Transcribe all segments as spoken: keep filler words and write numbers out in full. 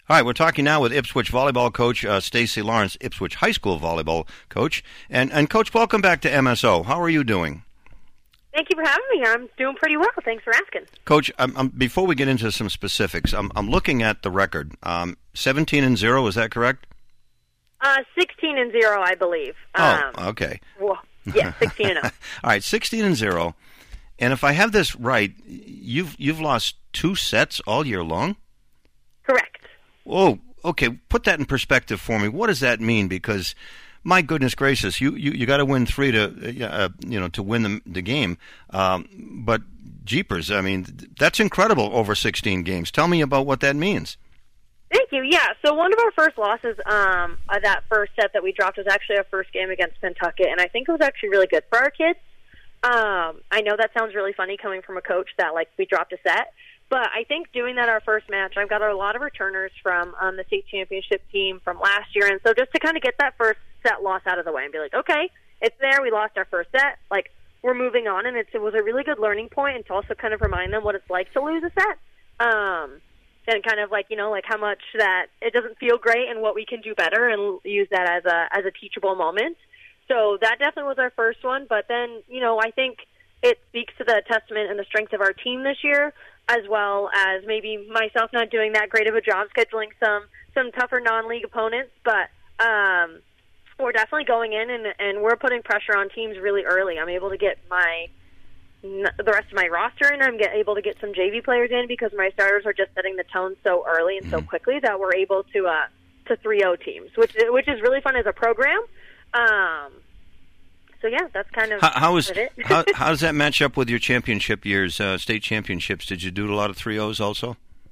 All right, we're talking now with Ipswich volleyball coach uh, Stacy Lawrence, Ipswich High School volleyball coach. And, and, Coach, welcome back to M S O. How are you doing? Thank you for having me. I'm doing pretty well. Thanks for asking. Coach, I'm, I'm, before we get into some specifics, I'm, I'm looking at the record. Um, seventeen and zero, is that correct? Uh, sixteen and zero, I believe. Oh, um, okay. Well, yeah, sixteen and zero. All right, sixteen and zero. And if I have this right, you've you've lost two sets all year long? Correct. Oh, okay. Put that in perspective for me. What does that mean? Because, my goodness gracious, you, you, you got to win three to uh, you know to win the the game. Um, but jeepers, I mean, that's incredible over sixteen games. Tell me about what that means. Thank you. Yeah. So one of our first losses, um, uh, that first set that we dropped was actually our first game against Pentucket, and I think it was actually really good for our kids. Um, I know that sounds really funny coming from a coach that like we dropped a set. But I think doing that our first match, I've got a lot of returners from um, the state championship team from last year. And so just to kind of get that first set loss out of the way and be like, okay, it's there. We lost our first set. Like, we're moving on. And it's, it was a really good learning point, and to also kind of remind them what it's like to lose a set. Um, and kind of like, you know, like how much that it doesn't feel great and what we can do better, and use that as a as a teachable moment. So that definitely was our first one. But then, you know, I think it speaks to the testament and the strength of our team this year, as well as maybe myself not doing that great of a job scheduling some, some tougher non-league opponents. But um, we're definitely going in, and, and we're putting pressure on teams really early. I'm able to get my the rest of my roster in. I'm get, able to get some J V players in because my starters are just setting the tone so early and so quickly that we're able to uh, to three oh teams, which which is really fun as a program. Um, So, yeah, that's kind of how, how is it. how, how does that match up with your championship years, uh, state championships? Did you do a lot of three ohs also?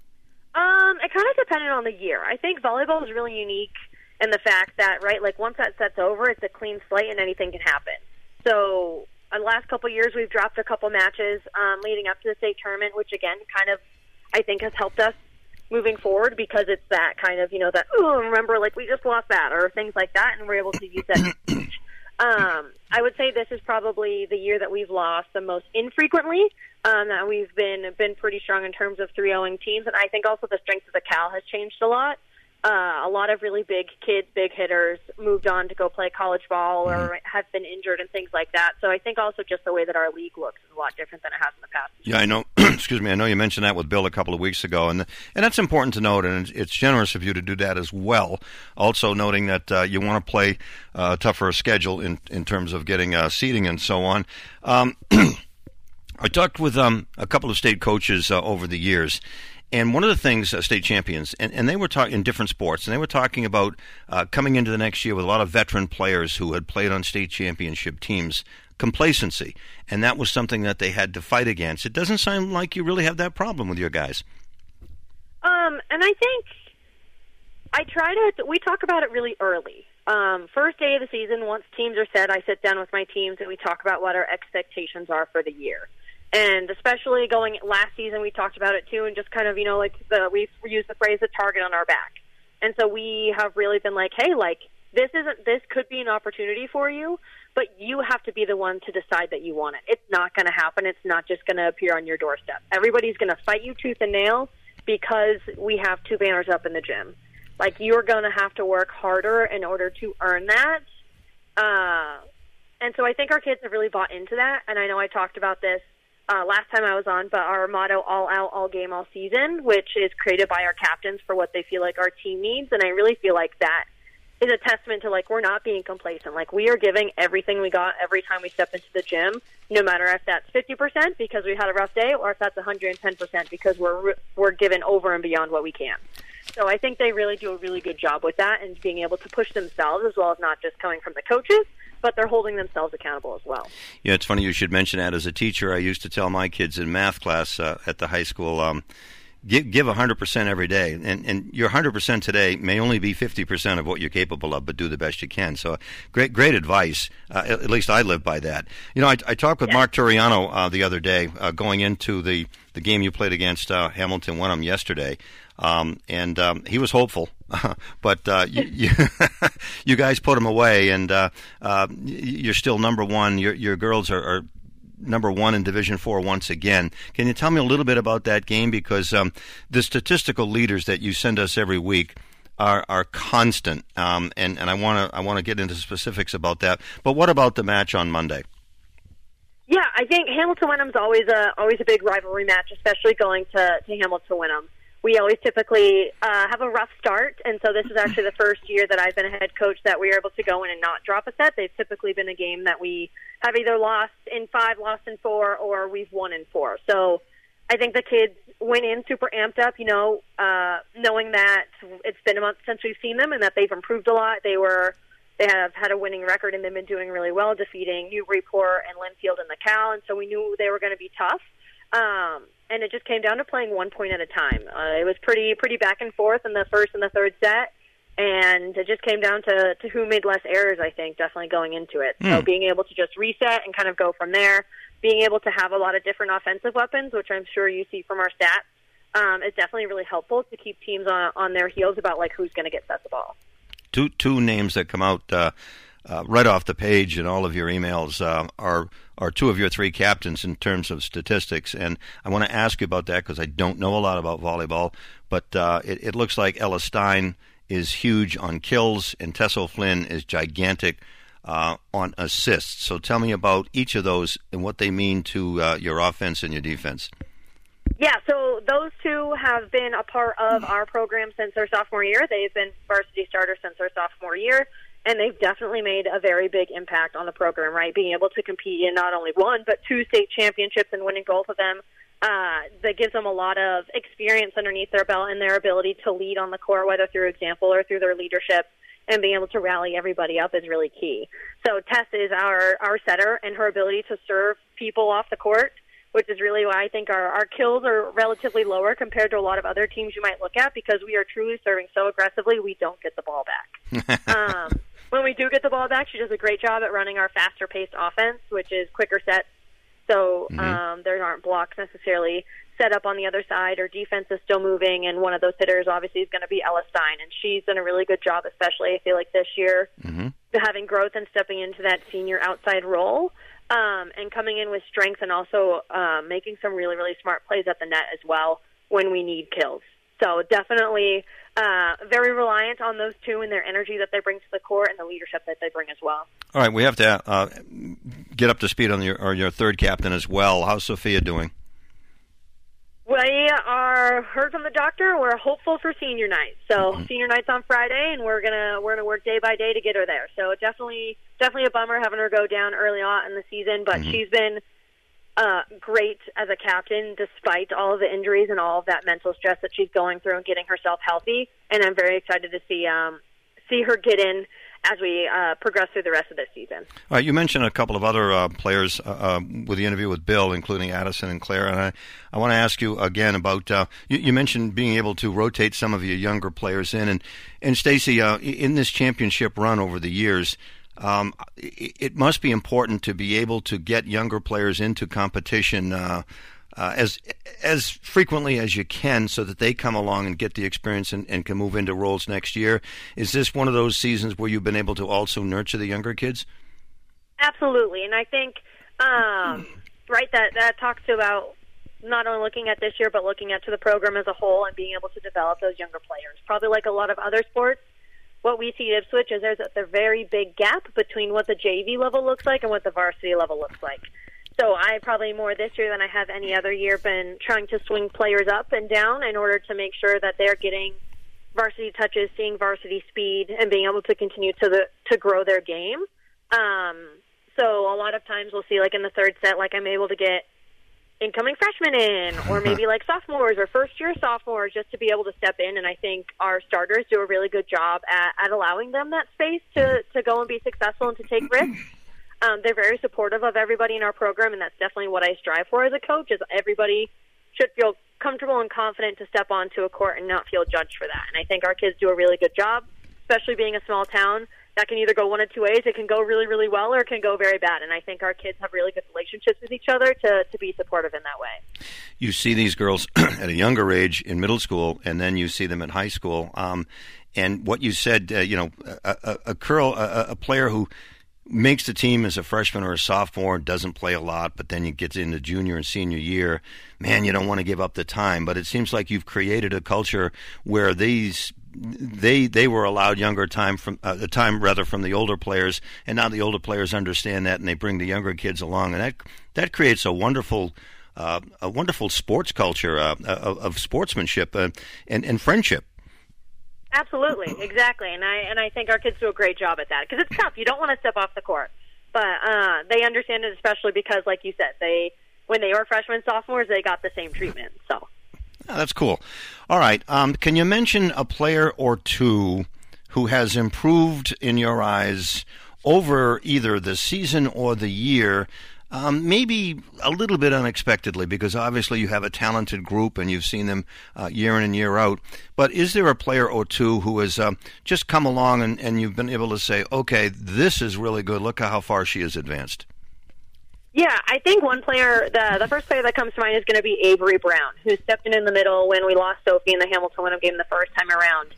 Um, it kind of depended on the year. I think volleyball is really unique in the fact that, right, like once that set's over, it's a clean slate and anything can happen. So the last couple of years, we've dropped a couple matches um, leading up to the state tournament, which, again, kind of, I think, has helped us moving forward because it's that kind of, you know, that, oh, remember, like, we just lost that, or things like that, and we're able to use that. Um, I would say this is probably the year that we've lost the most infrequently, um, that we've been been pretty strong in terms of three ohing teams, and I think also the strength of the Cal has changed a lot. Uh, a lot of really big kids, big hitters, moved on to go play college ball or mm-hmm. have been injured and things like that. So I think also just the way that our league looks is a lot different than it has in the past. Yeah, I know. Excuse me. I know you mentioned that with Bill a couple of weeks ago, and and that's important to note, and it's generous of you to do that as well. Also noting that uh, you want to play uh, tougher schedule in in terms of getting uh, seating and so on. Um, I talked with um, a couple of state coaches uh, over the years. And one of the things, uh, state champions, and, and they were talking in different sports, and they were talking about uh, coming into the next year with a lot of veteran players who had played on state championship teams, complacency. And that was something that they had to fight against. It doesn't sound like you really have that problem with your guys. Um, and I think I try to, we talk about it really early. Um, first day of the season, once teams are set, I sit down with my teams and we talk about what our expectations are for the year. And especially going last season, we talked about it too, and just kind of, you know, like the we used the phrase "the target on our back." And so we have really been like, hey, like this isn't this could be an opportunity for you, but you have to be the one to decide that you want it. It's not going to happen. It's not just going to appear on your doorstep. Everybody's going to fight you tooth and nail because we have two banners up in the gym. Like you're going to have to work harder in order to earn that. Uh, and so I think our kids have really bought into that. And I know I talked about this Uh, last time I was on, but our motto, all out, all game, all season, which is created by our captains for what they feel like our team needs. And I really feel like that is a testament to, like, we're not being complacent. Like, we are giving everything we got every time we step into the gym, no matter if that's fifty percent because we had a rough day or if that's one hundred ten percent because we're we're given over and beyond what we can. So I think they really do a really good job with that and being able to push themselves as well as not just coming from the coaches, but they're holding themselves accountable as well. Yeah, it's funny you should mention that. As a teacher, I used to tell my kids in math class uh, at the high school, um, give, give one hundred percent every day. And, and your one hundred percent today may only be fifty percent of what you're capable of, but do the best you can. So great great advice. Uh, at, at least I live by that. You know, I, I talked with yeah. Mark Turiano uh, the other day uh, going into the, the game you played against uh, Hamilton Wenham yesterday. Um, and um, he was hopeful, but uh, you, you, you guys put him away, and uh, uh, you're still number one. Your your girls are, are number one in Division Four once again. Can you tell me a little bit about that game? Because um, the statistical leaders that you send us every week are are constant, um, and and I want to I want to get into specifics about that. But what about the match on Monday? Yeah, I think Hamilton-Wenham's always a always a big rivalry match, especially going to, to Hamilton-Wenham. We always typically uh, have a rough start, and so this is actually the first year that I've been a head coach that we were able to go in and not drop a set. They've typically been a game that we have either lost in five, lost in four, or we've won in four. So I think the kids went in super amped up, you know, uh, knowing that it's been a month since we've seen them and that they've improved a lot. They were... They have had a winning record, and they've been doing really well, defeating Newburyport and Linfield in the Cal, and so we knew they were going to be tough. Um, and it just came down to playing one point at a time. Uh, it was pretty pretty back and forth in the first and the third set, and it just came down to, to who made less errors, I think, definitely going into it. Mm. So being able to just reset and kind of go from there, being able to have a lot of different offensive weapons, which I'm sure you see from our stats, um, is definitely really helpful to keep teams on, on their heels about like who's going to get set the ball. Two two names that come out uh, uh, right off the page in all of your emails uh, are are two of your three captains in terms of statistics, and I want to ask you about that because I don't know a lot about volleyball. But uh, it, it looks like Ella Stein is huge on kills, and Tessa Flynn is gigantic uh, on assists. So tell me about each of those and what they mean to uh, your offense and your defense. Yeah, so those two have been a part of our program since their sophomore year. They've been varsity starters since their sophomore year, and they've definitely made a very big impact on the program, right? Being able to compete in not only one, but two state championships and winning both of them, uh, that gives them a lot of experience underneath their belt and their ability to lead on the court, whether through example or through their leadership, and being able to rally everybody up is really key. So Tess is our, our setter, and her ability to serve people off the court, which is really why I think our, our kills are relatively lower compared to a lot of other teams you might look at, because we are truly serving so aggressively we don't get the ball back. um, when we do get the ball back, she does a great job at running our faster-paced offense, which is quicker sets, so mm-hmm. um, there aren't blocks necessarily set up on the other side, or defense is still moving, and one of those hitters obviously is going to be Ella Stein, and she's done a really good job, especially I feel like this year, mm-hmm. having growth and stepping into that senior outside role. Um, and coming in with strength, and also uh, making some really, really smart plays at the net as well when we need kills. So definitely uh, very reliant on those two and their energy that they bring to the court and the leadership that they bring as well. All right, we have to uh, get up to speed on your, or your third captain as well. How's Sophia doing? We are heard from the doctor. We're hopeful for senior night. So mm-hmm. senior night's on Friday, and we're gonna we're gonna work day by day to get her there. So definitely definitely a bummer having her go down early on in the season, but mm-hmm. she's been uh, great as a captain despite all of the injuries and all of that mental stress that she's going through and getting herself healthy. And I'm very excited to see um, see her get in as we uh, progress through the rest of this season. All right, you mentioned a couple of other uh, players uh, uh, with the interview with Bill, including Addison and Claire, and I, I want to ask you again about, uh, you, you mentioned being able to rotate some of your younger players in, and, and Stacy, uh, in this championship run over the years, um, it, it must be important to be able to get younger players into competition uh, Uh, as as frequently as you can, so that they come along and get the experience and, and can move into roles next year. Is this one of those seasons where you've been able to also nurture the younger kids? Absolutely, and I think um, right that that talks about not only looking at this year, but looking at to the program as a whole and being able to develop those younger players. Probably like a lot of other sports, what we see at Ipswich is there's a, a very big gap between what the J V level looks like and what the varsity level looks like. So I probably more this year than I have any other year been trying to swing players up and down in order to make sure that they're getting varsity touches, seeing varsity speed, and being able to continue to the to grow their game. Um, so a lot of times we'll see, like in the third set, like I'm able to get incoming freshmen in, or maybe like sophomores or first-year sophomores, just to be able to step in. And I think our starters do a really good job at, at allowing them that space to, to go and be successful and to take risks. Um, they're very supportive of everybody in our program, and that's definitely what I strive for as a coach, is everybody should feel comfortable and confident to step onto a court and not feel judged for that. And I think our kids do a really good job, especially being a small town. That can either go one of two ways. It can go really, really well, or it can go very bad. And I think our kids have really good relationships with each other to, to be supportive in that way. You see these girls at a younger age in middle school, and then you see them in high school. Um, and what you said, uh, you know, a, a, a girl, a, a player who makes the team as a freshman or a sophomore, doesn't play a lot, but then you get into junior and senior year, man, you don't want to give up the time. But it seems like you've created a culture where these they they were allowed younger time from uh, the time rather from the older players, and now the older players understand that and they bring the younger kids along, and that that creates a wonderful uh, a wonderful sports culture uh, of, of sportsmanship uh, and and friendship. Absolutely, exactly, and I and I think our kids do a great job at that because it's tough. You don't want to step off the court, but uh, they understand it, especially because, like you said, they when they were freshmen, sophomores, they got the same treatment. So oh, that's cool. All right, um, can you mention a player or two who has improved in your eyes over either the season or the year? Um, maybe a little bit unexpectedly, because obviously you have a talented group and you've seen them uh, year in and year out. But is there a player or two who has um, just come along and, and you've been able to say, okay, this is really good. Look at how far she has advanced. Yeah, I think one player, the the first player that comes to mind is going to be Avery Brown, who stepped in in the middle when we lost Sophie in the Hamilton-Wenham game the first time around.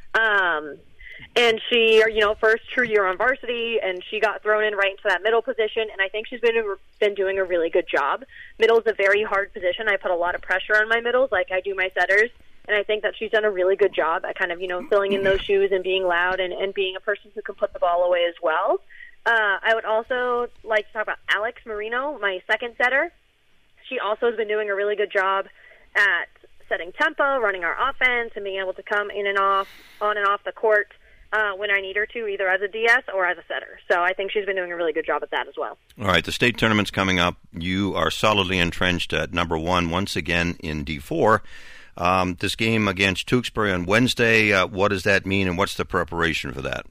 Um, and she, you know, first true year on varsity, and she got thrown in right into that middle position, and I think she's been been doing a really good job. Middle is a very hard position. I put a lot of pressure on my middles, like I do my setters, and I think that she's done a really good job at kind of, you know, filling in those shoes and being loud and, and being a person who can put the ball away as well. Uh, I would also like to talk about Alex Marino, my second setter. She also has been doing a really good job at setting tempo, running our offense, and being able to come in and off, on and off the court uh, when I need her to, either as a D S or as a setter. So I think she's been doing a really good job at that as well. All right, the state tournament's coming up. You are solidly entrenched at number one once again in D four. Um, this game against Tewksbury on Wednesday, uh, what does that mean, and what's the preparation for that?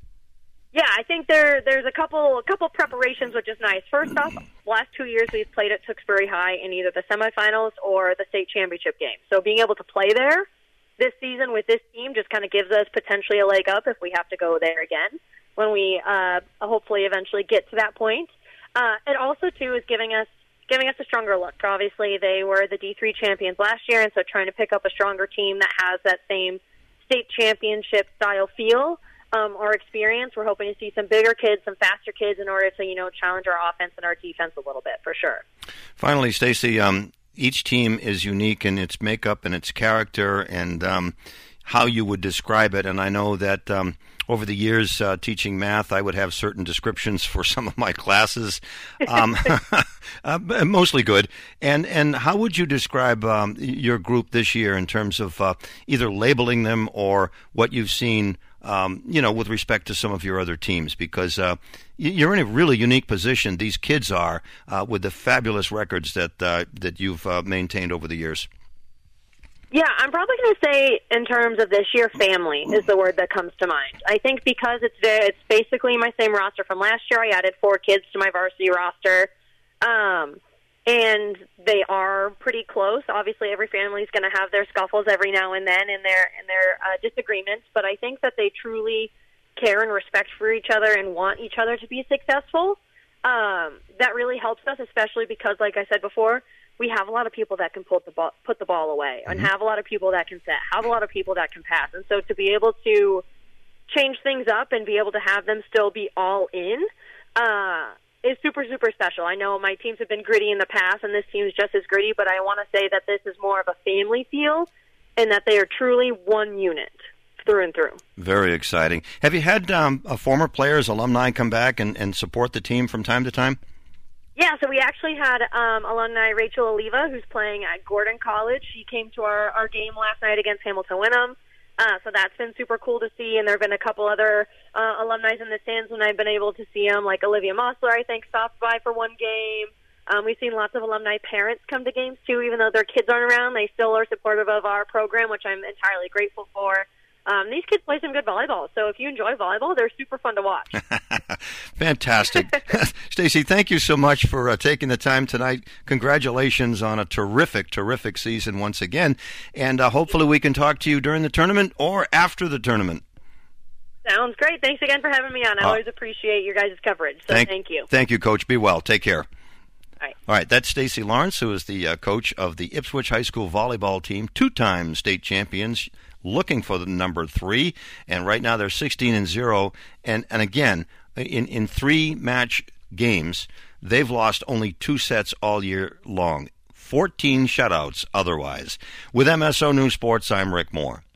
Yeah, I think there there's a couple a couple preparations, which is nice. First off, last two years we've played at Tewksbury High in either the semifinals or the state championship game. So being able to play there this season with this team just kind of gives us potentially a leg up if we have to go there again when we uh, hopefully eventually get to that point. Uh, it also, too, is giving us giving us a stronger look. Obviously, they were the D three champions last year, and so trying to pick up a stronger team that has that same state championship-style feel Um, or experience. We're hoping to see some bigger kids, some faster kids in order to, you know, challenge our offense and our defense a little bit, for sure. Finally, Stacy, um, each team is unique in its makeup and its character and um, how you would describe it. And I know that um, over the years uh, teaching math, I would have certain descriptions for some of my classes, um, uh, mostly good. And and how would you describe um, your group this year in terms of uh, either labeling them or what you've seen Um, you know, with respect to some of your other teams, because uh, you're in a really unique position. These kids are uh, with the fabulous records that uh, that you've uh, maintained over the years. Yeah, I'm probably going to say in terms of this year, family is the word that comes to mind. I think because it's it's basically my same roster from last year. I added four kids to my varsity roster. Um, And they are pretty close. Obviously, every family is going to have their scuffles every now and then and their and their uh, disagreements. But I think that they truly care and respect for each other and want each other to be successful. Um, that really helps us, especially because, like I said before, we have a lot of people that can put the ball, put the ball away, and have a lot of people that can set, have a lot of people that can pass. And so to be able to change things up and be able to have them still be all in, uh, is super, super special. I know my teams have been gritty in the past, and this team is just as gritty, but I want to say that this is more of a family feel and that they are truly one unit through and through. Very exciting. Have you had um, a former players, alumni come back and, and support the team from time to time? Yeah, so we actually had um, alumni Rachel Oliva, who's playing at Gordon College. She came to our, our game last night against Hamilton-Wenham. Uh, so that's been super cool to see, and there have been a couple other uh, alumni in the stands when I've been able to see them, like Olivia Mossler, I think, stopped by for one game. Um, we've seen lots of alumni parents come to games, too, even though their kids aren't around. They still are supportive of our program, which I'm entirely grateful for. Um, these kids play some good volleyball, so if you enjoy volleyball, they're super fun to watch. Fantastic. Stacy, thank you so much for uh, taking the time tonight. Congratulations on a terrific, terrific season once again, and uh, hopefully we can talk to you during the tournament or after the tournament. Sounds great. Thanks again for having me on. I uh, always appreciate your guys' coverage, so thank, thank you. Thank you, Coach. Be well. Take care. All right. All right, that's Stacy Lawrence, who is the uh, coach of the Ipswich High School volleyball team, two-time state champions, looking for the number three, and right now they're sixteen and zero. And and again, in, in three-match games, they've lost only two sets all year long. fourteen shutouts otherwise. With M S O News Sports, I'm Rick Moore.